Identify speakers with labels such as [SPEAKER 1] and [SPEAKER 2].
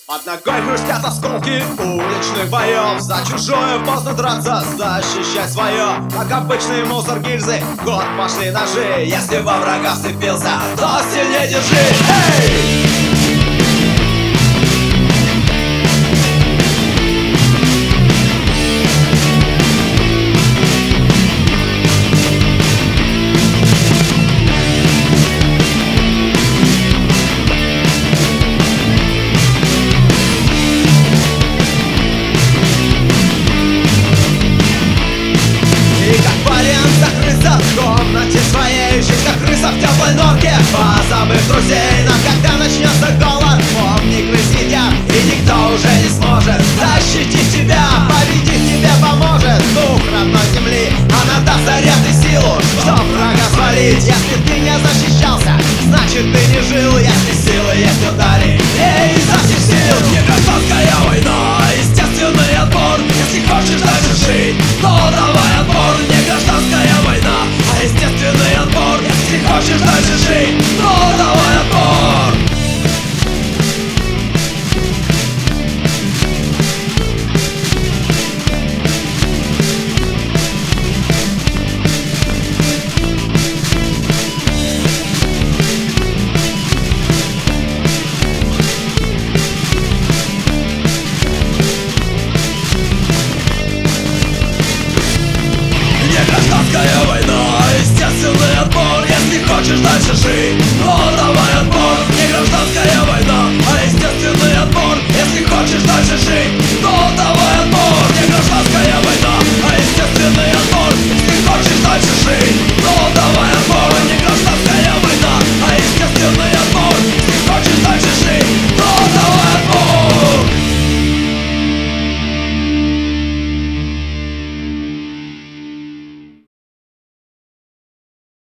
[SPEAKER 1] Под ногой хрустят осколки уличных боев. За чужое поздно драться, защищать свое. Как обычный мусор гильзы, в ход пошли ножи. Если во врага вцепился, то сильнее держи. Эй! В комнате своей, жизнь как крыса в теплой норке. Позабыв друзей,